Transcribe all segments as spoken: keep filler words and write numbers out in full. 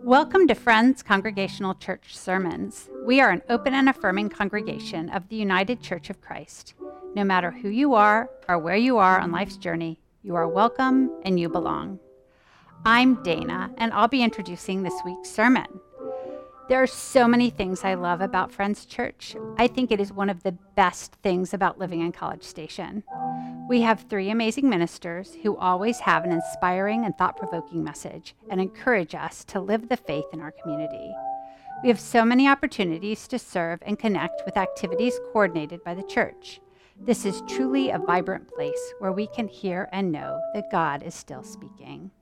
Welcome to Friends Congregational Church Sermons. We are an open and affirming congregation of the United Church of Christ. No matter who you are or where you are on life's journey, you are welcome and you belong. I'm Dana, and I'll be introducing this week's sermon. There are so many things I love about Friends Church. I think it is one of the best things about living in College Station. We have three amazing ministers who always have an inspiring and thought-provoking message and encourage us to live the faith in our community. We have so many opportunities to serve and connect with activities coordinated by the church. This is truly a vibrant place where we can hear and know that God is still speaking.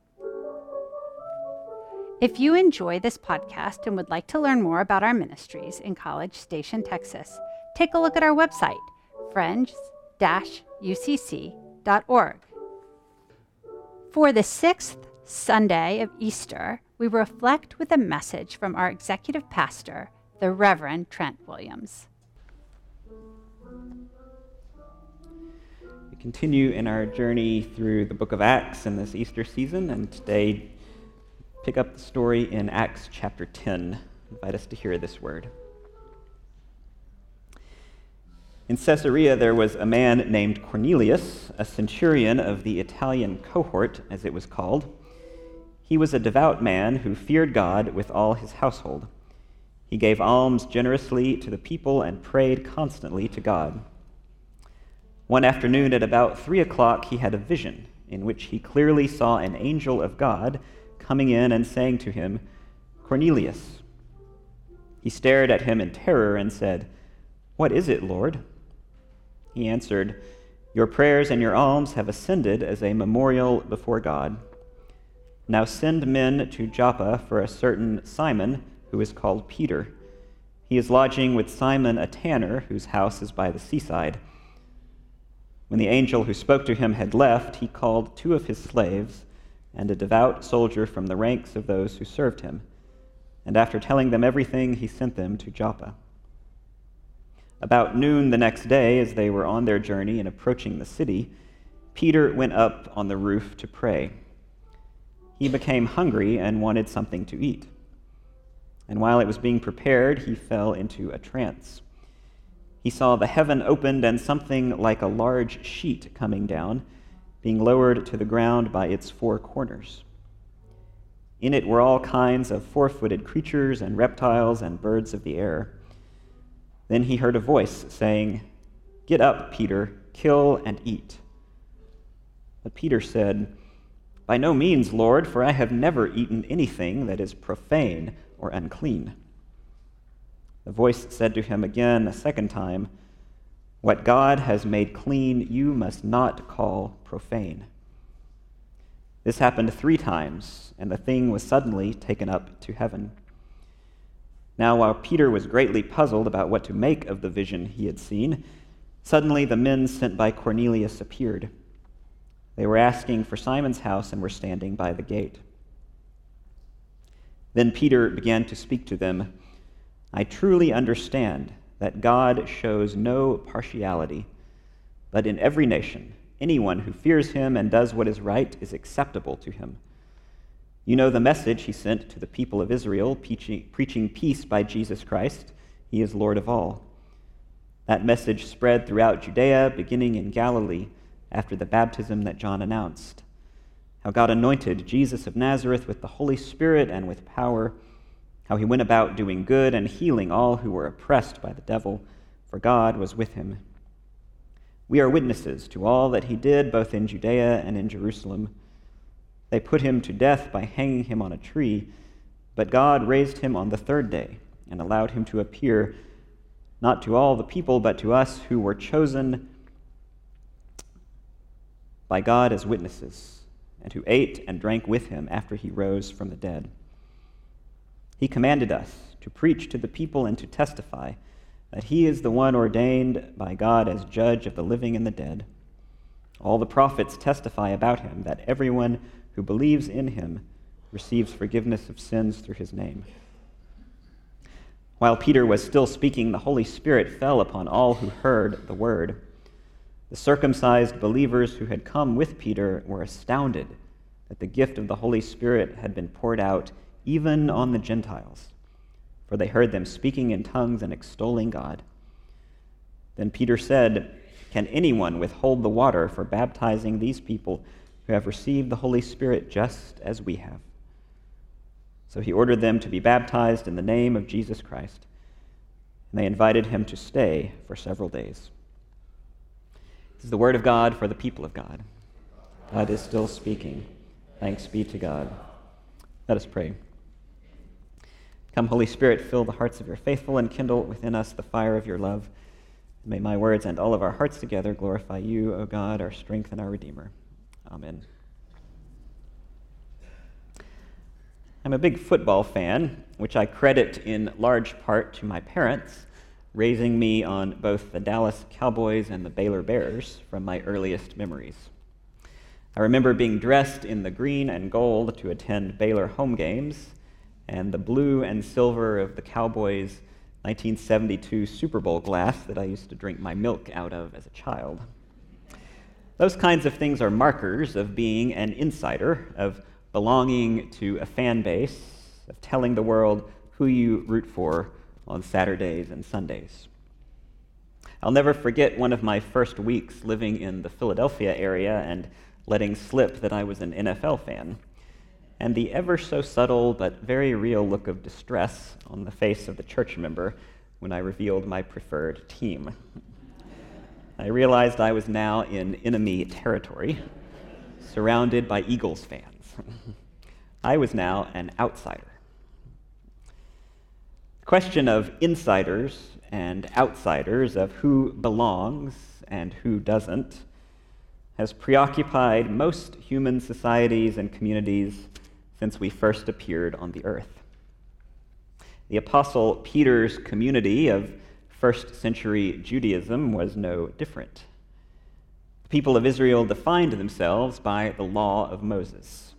If you enjoy this podcast and would like to learn more about our ministries in College Station, Texas, take a look at our website, friends dash u c c dot org. For the sixth Sunday of Easter, we reflect with a message from our executive pastor, the Reverend Trent Williams. We continue in our journey through the book of Acts in this Easter season, and today pick up the story in Acts chapter ten. I invite us to hear this word. In Caesarea, there was a man named Cornelius, a centurion of the Italian cohort, as it was called. He was a devout man who feared God with all his household. He gave alms generously to the people and prayed constantly to God. One afternoon at about three o'clock, he had a vision in which he clearly saw an angel of God coming in and saying to him, "Cornelius." He stared at him in terror and said, "What is it, Lord?" He answered, "Your prayers and your alms have ascended as a memorial before God. Now send men to Joppa for a certain Simon, who is called Peter. He is lodging with Simon a tanner, whose house is by the seaside." When the angel who spoke to him had left, he called two of his slaves and a devout soldier from the ranks of those who served him. And after telling them everything, he sent them to Joppa. About noon the next day, as they were on their journey and approaching the city, Peter went up on the roof to pray. He became hungry and wanted something to eat. And while it was being prepared, he fell into a trance. He saw the heaven opened and something like a large sheet coming down, being lowered to the ground by its four corners. In it were all kinds of four-footed creatures and reptiles and birds of the air. Then he heard a voice saying, "Get up, Peter, kill and eat." But Peter said, "By no means, Lord, for I have never eaten anything that is profane or unclean." The voice said to him again a second time, "What God has made clean, you must not call profane." This happened three times, and the thing was suddenly taken up to heaven. Now, while Peter was greatly puzzled about what to make of the vision he had seen, suddenly the men sent by Cornelius appeared. They were asking for Simon's house and were standing by the gate. Then Peter began to speak to them. "I truly understand that God shows no partiality, but in every nation, anyone who fears him and does what is right is acceptable to him. You know the message he sent to the people of Israel, preaching, preaching peace by Jesus Christ. He is Lord of all. That message spread throughout Judea, beginning in Galilee, after the baptism that John announced. How God anointed Jesus of Nazareth with the Holy Spirit and with power, how he went about doing good and healing all who were oppressed by the devil, for God was with him. We are witnesses to all that he did, both in Judea and in Jerusalem. They put him to death by hanging him on a tree, but God raised him on the third day and allowed him to appear, not to all the people, but to us who were chosen by God as witnesses, and who ate and drank with him after he rose from the dead. He commanded us to preach to the people and to testify that he is the one ordained by God as judge of the living and the dead. All the prophets testify about him, that everyone who believes in him receives forgiveness of sins through his name." While Peter was still speaking, the Holy Spirit fell upon all who heard the word. The circumcised believers who had come with Peter were astounded that the gift of the Holy Spirit had been poured out even on the Gentiles, for they heard them speaking in tongues and extolling God. Then Peter said, "Can anyone withhold the water for baptizing these people who have received the Holy Spirit just as we have?" So he ordered them to be baptized in the name of Jesus Christ, and they invited him to stay for several days. This is the word of God for the people of God. God is still speaking. Thanks be to God. Let us pray. Come, Holy Spirit, fill the hearts of your faithful and kindle within us the fire of your love. May my words and all of our hearts together glorify you, O God, our strength and our Redeemer. Amen. I'm a big football fan, which I credit in large part to my parents, raising me on both the Dallas Cowboys and the Baylor Bears from my earliest memories. I remember being dressed in the green and gold to attend Baylor home games, and the blue and silver of the Cowboys' nineteen seventy-two Super Bowl glass that I used to drink my milk out of as a child. Those kinds of things are markers of being an insider, of belonging to a fan base, of telling the world who you root for on Saturdays and Sundays. I'll never forget one of my first weeks living in the Philadelphia area and letting slip that I was an N F L fan, and the ever so subtle but very real look of distress on the face of the church member when I revealed my preferred team. I realized I was now in enemy territory, surrounded by Eagles fans. I was now an outsider. The question of insiders and outsiders, of who belongs and who doesn't, has preoccupied most human societies and communities since we first appeared on the earth. The Apostle Peter's community of first century Judaism was no different. The people of Israel defined themselves by the law of Moses,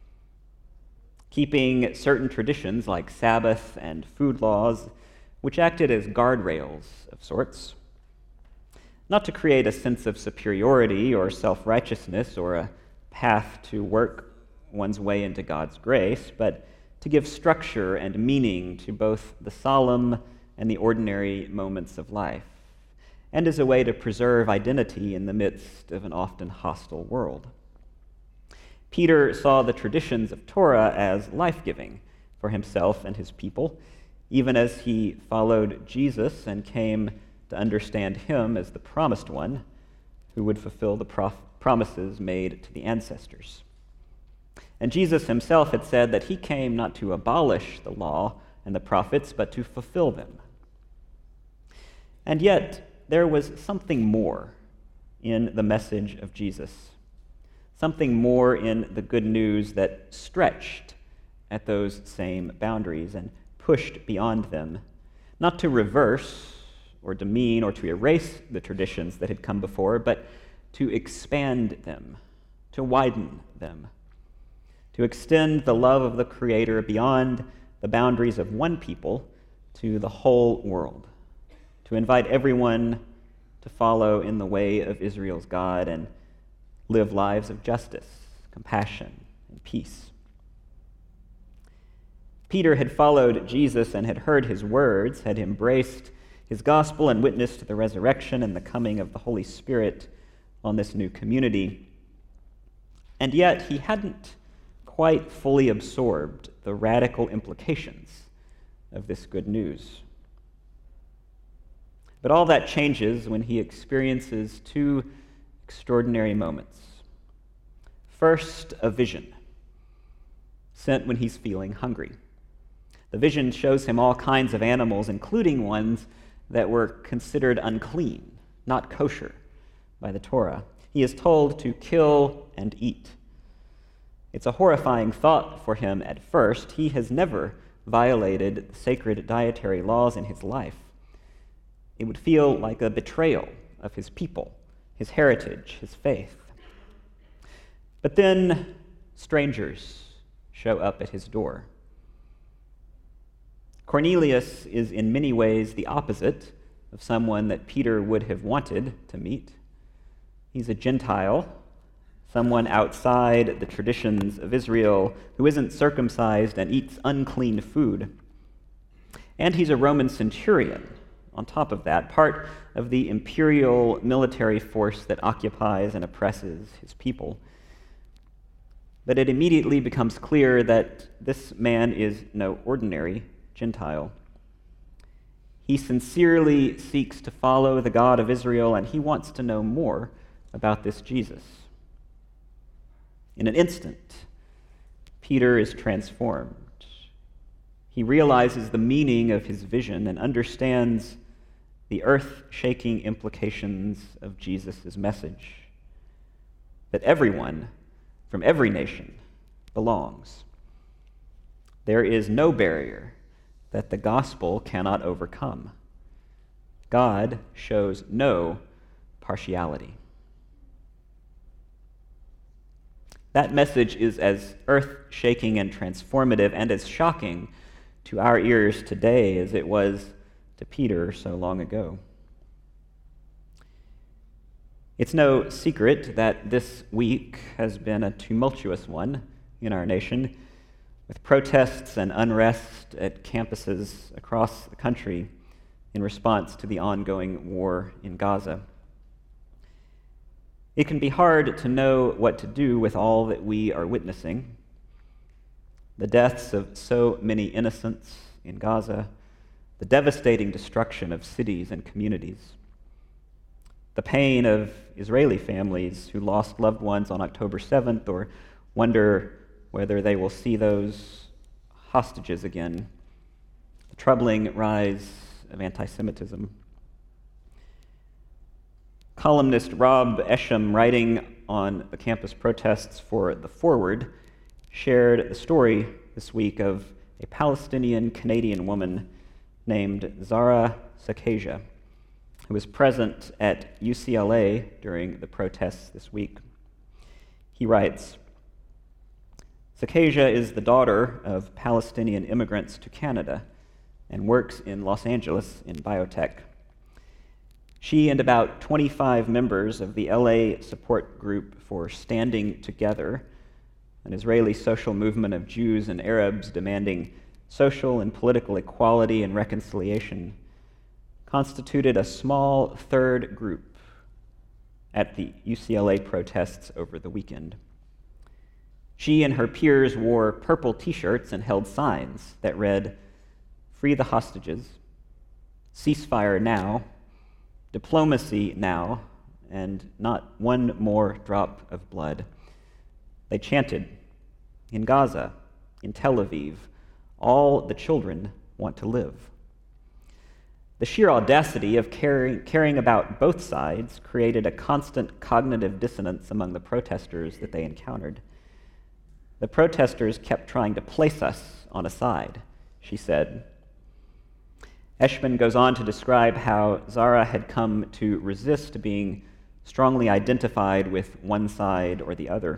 keeping certain traditions like Sabbath and food laws, which acted as guardrails of sorts, not to create a sense of superiority or self-righteousness or a path to work one's way into God's grace, but to give structure and meaning to both the solemn and the ordinary moments of life, and as a way to preserve identity in the midst of an often hostile world. Peter saw the traditions of Torah as life-giving for himself and his people, even as he followed Jesus and came to understand him as the promised one who would fulfill the prof- promises made to the ancestors. And Jesus himself had said that he came not to abolish the law and the prophets, but to fulfill them. And yet, there was something more in the message of Jesus, something more in the good news that stretched at those same boundaries and pushed beyond them, not to reverse or demean or to erase the traditions that had come before, but to expand them, to widen them, to extend the love of the Creator beyond the boundaries of one people to the whole world, to invite everyone to follow in the way of Israel's God and live lives of justice, compassion, and peace. Peter had followed Jesus and had heard his words, had embraced his gospel and witnessed the resurrection and the coming of the Holy Spirit on this new community. And yet he hadn't quite fully absorbed the radical implications of this good news. But all that changes when he experiences two extraordinary moments. First, a vision, sent when he's feeling hungry. The vision shows him all kinds of animals, including ones that were considered unclean, not kosher, by the Torah. He is told to kill and eat. It's a horrifying thought for him at first. He has never violated the sacred dietary laws in his life. It would feel like a betrayal of his people, his heritage, his faith. But then strangers show up at his door. Cornelius is in many ways the opposite of someone that Peter would have wanted to meet. He's a Gentile, someone outside the traditions of Israel who isn't circumcised and eats unclean food. And he's a Roman centurion, on top of that, part of the imperial military force that occupies and oppresses his people. But it immediately becomes clear that this man is no ordinary Gentile. He sincerely seeks to follow the God of Israel, and he wants to know more about this Jesus. In an instant, Peter is transformed. He realizes the meaning of his vision and understands the earth-shaking implications of Jesus' message, that everyone from every nation belongs. There is no barrier that the gospel cannot overcome. God shows no partiality. That message is as earth-shaking and transformative and as shocking to our ears today as it was to Peter so long ago. It's no secret that this week has been a tumultuous one in our nation, with protests and unrest at campuses across the country in response to the ongoing war in Gaza. It can be hard to know what to do with all that we are witnessing. The deaths of so many innocents in Gaza, the devastating destruction of cities and communities, the pain of Israeli families who lost loved ones on October seventh or wonder whether they will see those hostages again, the troubling rise of anti-Semitism. Columnist Rob Esham, writing on the campus protests for The Forward, shared the story this week of a Palestinian-Canadian woman named Zara Sakaja, who was present at U C L A during the protests this week. He writes, Sakaja is the daughter of Palestinian immigrants to Canada and works in Los Angeles in biotech. She and about twenty-five members of the L A support group for Standing Together, an Israeli social movement of Jews and Arabs demanding social and political equality and reconciliation, constituted a small third group at the U C L A protests over the weekend. She and her peers wore purple t-shirts and held signs that read, "Free the hostages," "Ceasefire now," "Diplomacy now," and "Not one more drop of blood." They chanted, "In Gaza, in Tel Aviv, all the children want to live." The sheer audacity of caring, caring about both sides created a constant cognitive dissonance among the protesters that they encountered. The protesters kept trying to place us on a side, she said. Eshman goes on to describe how Zara had come to resist being strongly identified with one side or the other.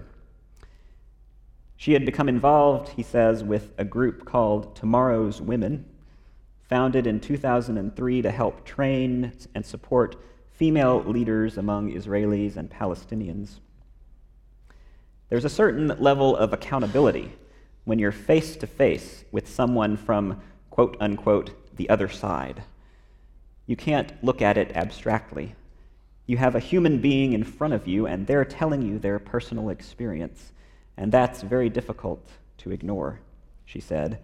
She had become involved, he says, with a group called Tomorrow's Women, founded in two thousand three to help train and support female leaders among Israelis and Palestinians. There's a certain level of accountability when you're face to face with someone from, quote unquote, the other side. You can't look at it abstractly. You have a human being in front of you, and they're telling you their personal experience, and that's very difficult to ignore, she said.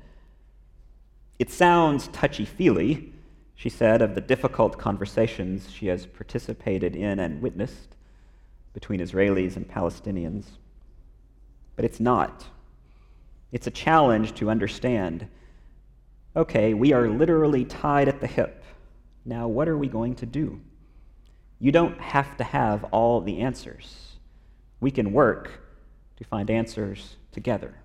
It sounds touchy-feely, she said, of the difficult conversations she has participated in and witnessed between Israelis and Palestinians. But it's not. It's a challenge to understand, okay, we are literally tied at the hip. Now what are we going to do? You don't have to have all the answers. We can work to find answers together.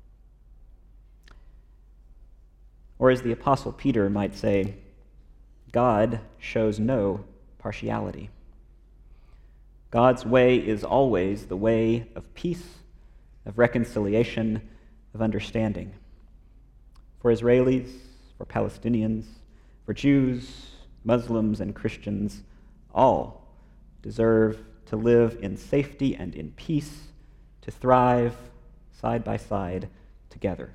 Or as the Apostle Peter might say, God shows no partiality. God's way is always the way of peace, of reconciliation, of understanding. For Israelis, for Palestinians, for Jews, Muslims, and Christians, all deserve to live in safety and in peace to thrive side by side together.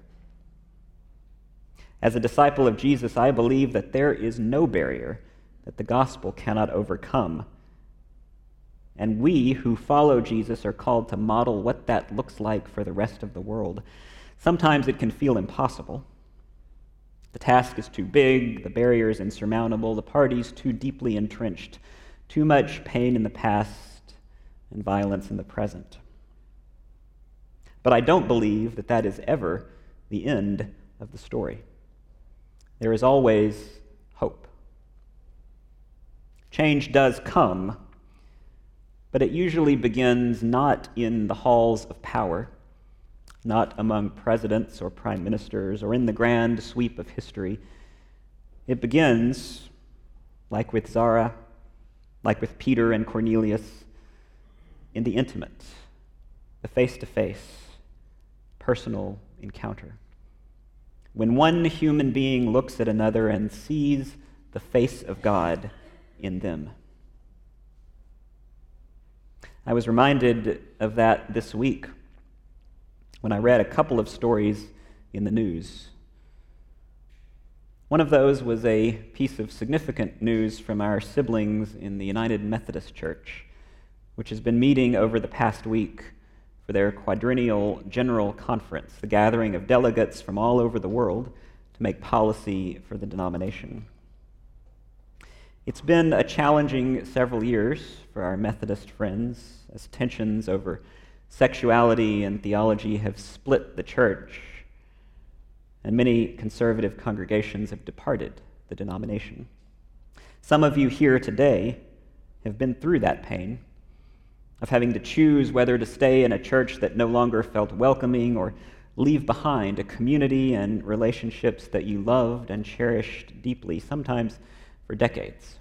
As a disciple of Jesus, I believe that there is no barrier that the gospel cannot overcome. And we who follow Jesus are called to model what that looks like for the rest of the world. Sometimes it can feel impossible. The task is too big, the barrier is insurmountable, the parties too deeply entrenched, too much pain in the past and violence in the present. But I don't believe that that is ever the end of the story. There is always hope. Change does come, but it usually begins not in the halls of power, not among presidents or prime ministers or in the grand sweep of history. It begins, like with Zara, like with Peter and Cornelius, in the intimate, the face-to-face, personal encounter. When one human being looks at another and sees the face of God in them. I was reminded of that this week when I read a couple of stories in the news. One of those was a piece of significant news from our siblings in the United Methodist Church, which has been meeting over the past week for their quadrennial general conference, the gathering of delegates from all over the world to make policy for the denomination. It's been a challenging several years for our Methodist friends as tensions over sexuality and theology have split the church, and many conservative congregations have departed the denomination. Some of you here today have been through that pain of having to choose whether to stay in a church that no longer felt welcoming or leave behind a community and relationships that you loved and cherished deeply, sometimes for decades.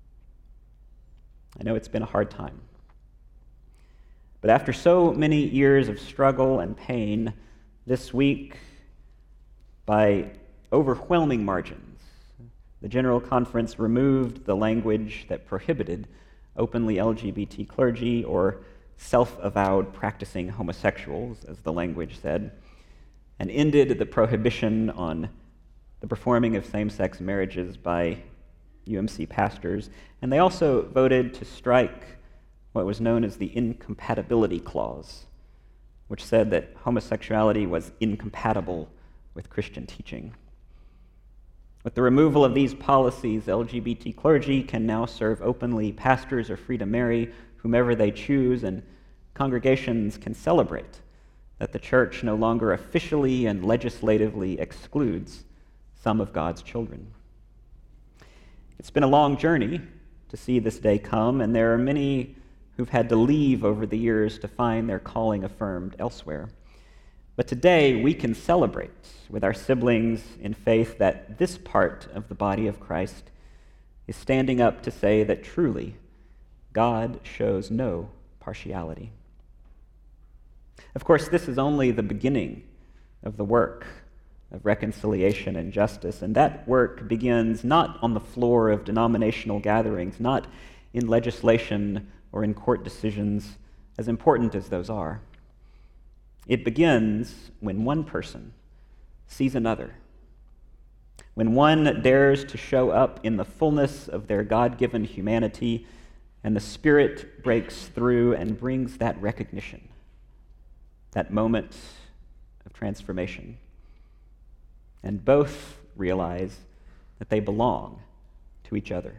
I know it's been a hard time. But after so many years of struggle and pain, this week, by overwhelming margins, the General Conference removed the language that prohibited openly L G B T clergy or self-avowed practicing homosexuals, as the language said, and ended the prohibition on the performing of same-sex marriages by U M C pastors. And they also voted to strike what was known as the incompatibility clause, which said that homosexuality was incompatible with Christian teaching. With the removal of these policies, L G B T clergy can now serve openly. Pastors are free to marry whomever they choose, and congregations can celebrate that the church no longer officially and legislatively excludes some of God's children. It's been a long journey to see this day come, and there are many who've had to leave over the years to find their calling affirmed elsewhere. But today, we can celebrate with our siblings in faith that this part of the body of Christ is standing up to say that truly, God shows no partiality. Of course, this is only the beginning of the work of reconciliation and justice, and that work begins not on the floor of denominational gatherings, not in legislation or in court decisions, as important as those are. It begins when one person sees another, when one dares to show up in the fullness of their God-given humanity, and the Spirit breaks through and brings that recognition, that moment of transformation. And both realize that they belong to each other.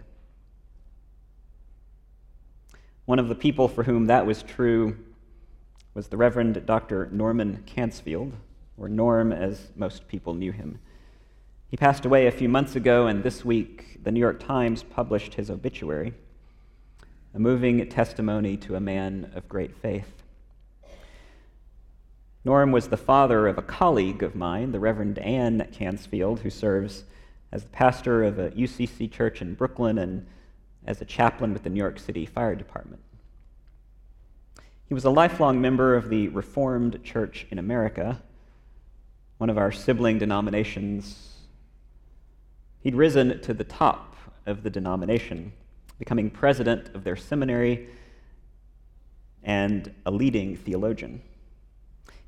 One of the people for whom that was true was the Reverend Doctor Norman Cansfield, or Norm as most people knew him. He passed away a few months ago, and this week the New York Times published his obituary, a moving testimony to a man of great faith. Norm was the father of a colleague of mine, the Reverend Ann Cansfield, who serves as the pastor of a U C C church in Brooklyn and as a chaplain with the New York City Fire Department. He was a lifelong member of the Reformed Church in America, one of our sibling denominations. He'd risen to the top of the denomination, becoming president of their seminary and a leading theologian.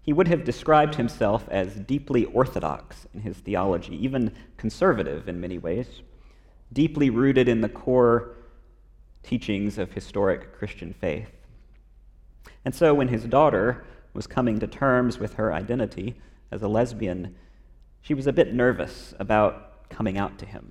He would have described himself as deeply orthodox in his theology, even conservative in many ways, deeply rooted in the core teachings of historic Christian faith. And so when his daughter was coming to terms with her identity as a lesbian, she was a bit nervous about coming out to him.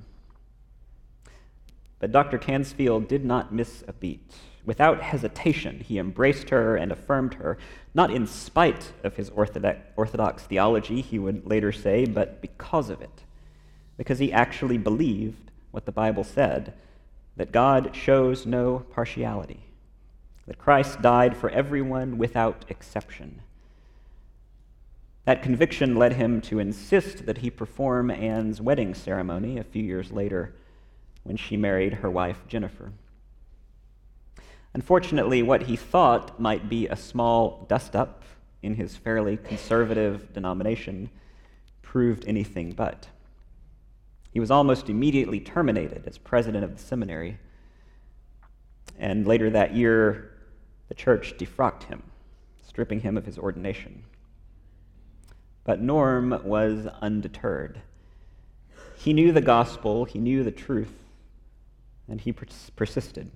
But Doctor Cansfield did not miss a beat. Without hesitation, he embraced her and affirmed her, not in spite of his orthodox, orthodox theology, he would later say, but because of it. Because he actually believed what the Bible said, that God shows no partiality, that Christ died for everyone without exception. That conviction led him to insist that he perform Anne's wedding ceremony a few years later when she married her wife, Jennifer. Unfortunately, what he thought might be a small dust-up in his fairly conservative denomination proved anything but. He was almost immediately terminated as president of the seminary, and later that year, the church defrocked him, stripping him of his ordination. But Norm was undeterred. He knew the gospel, he knew the truth, and he pers- persisted.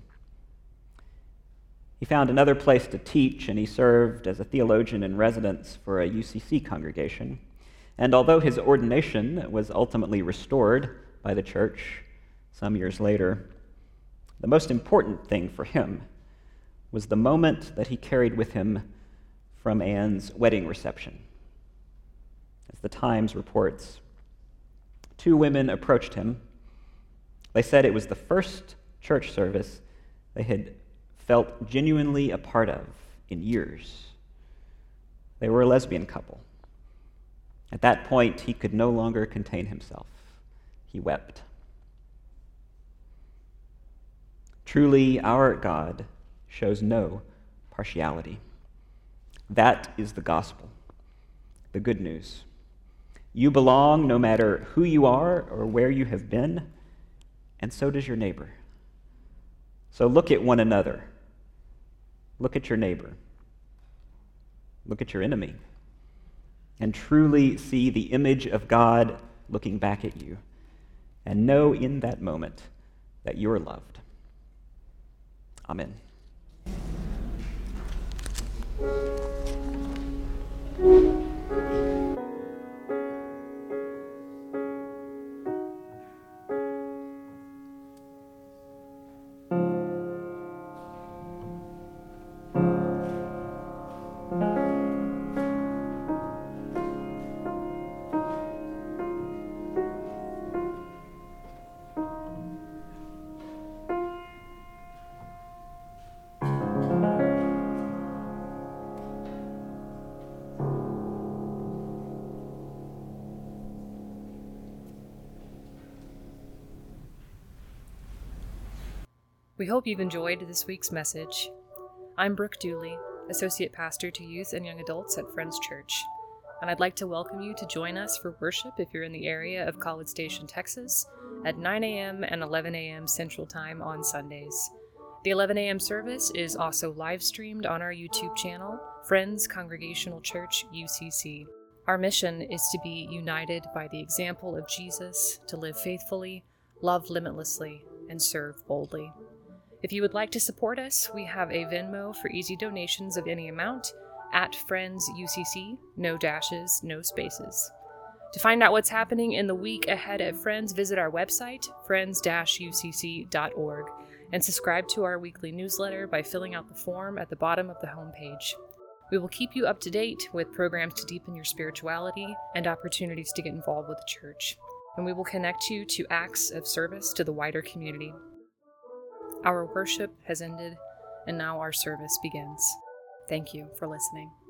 He found another place to teach, and he served as a theologian in residence for a U C C congregation. And although his ordination was ultimately restored by the church some years later, the most important thing for him was the moment that he carried with him from Anne's wedding reception. As the Times reports, two women approached him. They said it was the first church service they had felt genuinely a part of in years. They were a lesbian couple. At that point, he could no longer contain himself. He wept. Truly, our God shows no partiality. That is the gospel, the good news. You belong no matter who you are or where you have been, and so does your neighbor. So look at one another. Look at your neighbor. Look at your enemy. And truly see the image of God looking back at you, and know in that moment that you are loved. Amen. We hope you've enjoyed this week's message. I'm Brooke Dooley, Associate Pastor to Youth and Young Adults at Friends Church, and I'd like to welcome you to join us for worship if you're in the area of College Station, Texas, at nine a.m. and eleven a.m. Central Time on Sundays. The eleven a.m. service is also live streamed on our YouTube channel, Friends Congregational Church U C C. Our mission is to be united by the example of Jesus, to live faithfully, love limitlessly, and serve boldly. If you would like to support us, we have a Venmo for easy donations of any amount at Friends U C C, no dashes, no spaces. To find out what's happening in the week ahead at Friends, visit our website, friends dash u c c dot org, and subscribe to our weekly newsletter by filling out the form at the bottom of the homepage. We will keep you up to date with programs to deepen your spirituality and opportunities to get involved with the church, and we will connect you to acts of service to the wider community. Our worship has ended, and now our service begins. Thank you for listening.